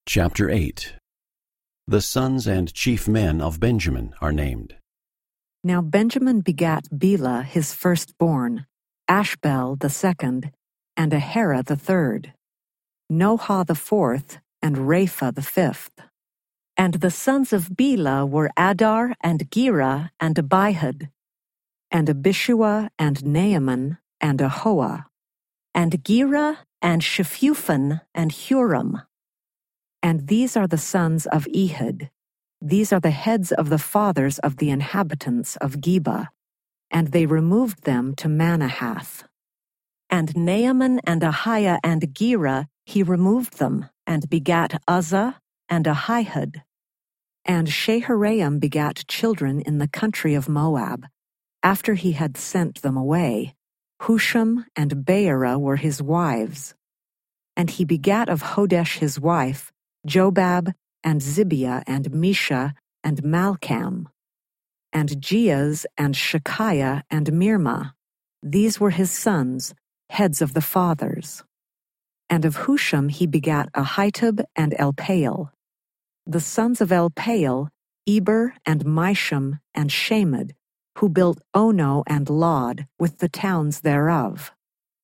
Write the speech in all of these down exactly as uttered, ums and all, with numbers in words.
Chapter eight. The sons and chief men of Benjamin are named. Now Benjamin begat Bela his firstborn, Ashbel the second, and Ahara the third, Noha the fourth, and Rapha the fifth. And the sons of Bela were Adar, and Gera, and Abihud, and Abishua, and Naaman, and Ahoah, and Gera, and Shephuphan, and Huram. And these are the sons of Ehud. These are the heads of the fathers of the inhabitants of Geba, and they removed them to Manahath. And Naaman and Ahiah and Gera he removed them, and begat Uzzah and Ahihud. And Shaharaim begat children in the country of Moab, after he had sent them away. Husham and Baara were his wives. And he begat of Hodesh his wife, Jobab, and Zibiah, and Misha, and Malcham, and Jeaz, and Shekiah, and Mirma. These were his sons, heads of the fathers. And of Husham he begat Ahitub and Elpaal. The sons of Elpaal, Eber, and Misham, and Shamad, who built Ono and Lod, with the towns thereof.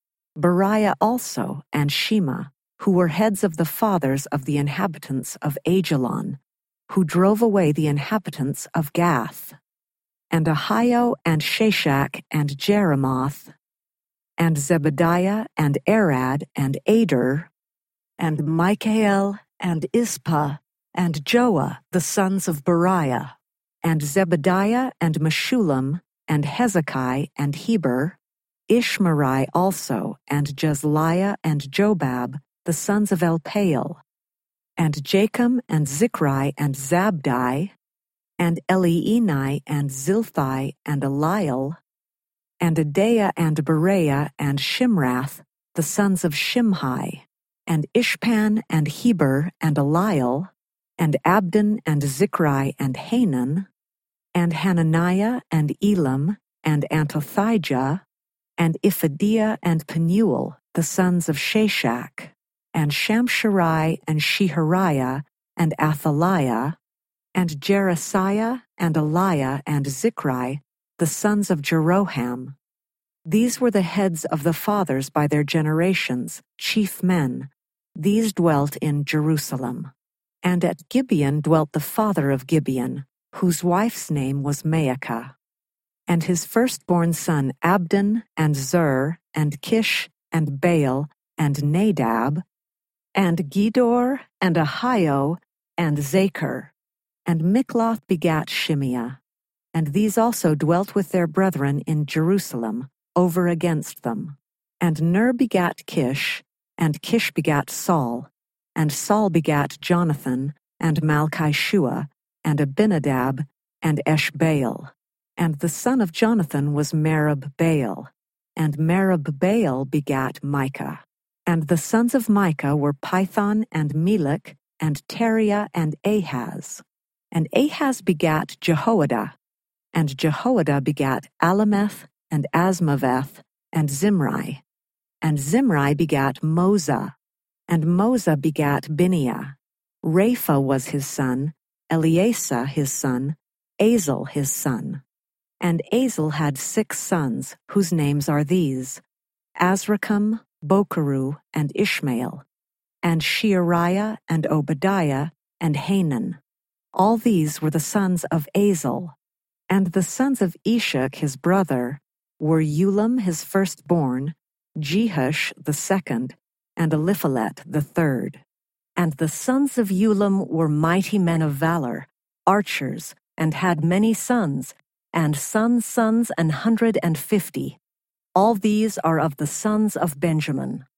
Beriah also, and Shema, who were heads of the fathers of the inhabitants of Ajalon, who drove away the inhabitants of Gath, and Ahio, and Shashak, and Jeremoth, and Zebediah, and Arad, and Ader, and Michael, and Ispa, and Joah, the sons of Beriah, and Zebediah, and Meshullam, and Hezekiah, and Heber, Ishmerai also, and Jezliah, and Jobab, the sons of Elpaal, and Jacham, and Zichri, and Zabdi, and Elienai, and Zilthai, and Eliel, and Adaiah, and Bereah, and Shimrath, the sons of Shimhi, and Ishpan, and Heber, and Eliel, and Abdon, and Zichri, and Hanan, and Hananiah, and Elam, and Antothijah, and Iphidiah, and Penuel, the sons of Shashak, and Shamsherai, and Shehariah, and Athaliah, and Jerasiah, and Eliah, and Zichri, the sons of Jeroham. These were the heads of the fathers by their generations, chief men. These dwelt in Jerusalem. And at Gibeon dwelt the father of Gibeon, whose wife's name was Maacah. And his firstborn son Abdon, and Zur, and Kish, and Baal, and Nadab, and Gedor, and Ahio, and Zachar. And Mikloth begat Shimeah. And these also dwelt with their brethren in Jerusalem, over against them. And Ner begat Kish, and Kish begat Saul, and Saul begat Jonathan, and Malchishua, and Abinadab, and Eshbaal. And the son of Jonathan was Merib-Baal, and Merib-Baal begat Micah. And the sons of Micah were Python, and Melech, and Teriah, and Ahaz. And Ahaz begat Jehoiada, and Jehoiada begat Alameth, and Asmaveth, and Zimri. And Zimri begat Moza, and Moza begat Biniah. Rapha was his son, Eleasah his son, Azel his son. And Azel had six sons, whose names are these: Azrikam, Bokeru, and Ishmael, and Sheariah, and Obadiah, and Hanan. All these were the sons of Azel. And the sons of Eshek his brother were Ulam his firstborn, Jehush the second, and Eliphalet the third. And the sons of Ulam were mighty men of valor, archers, and had many sons, and sons' sons an hundred and fifty. All these are of the sons of Benjamin.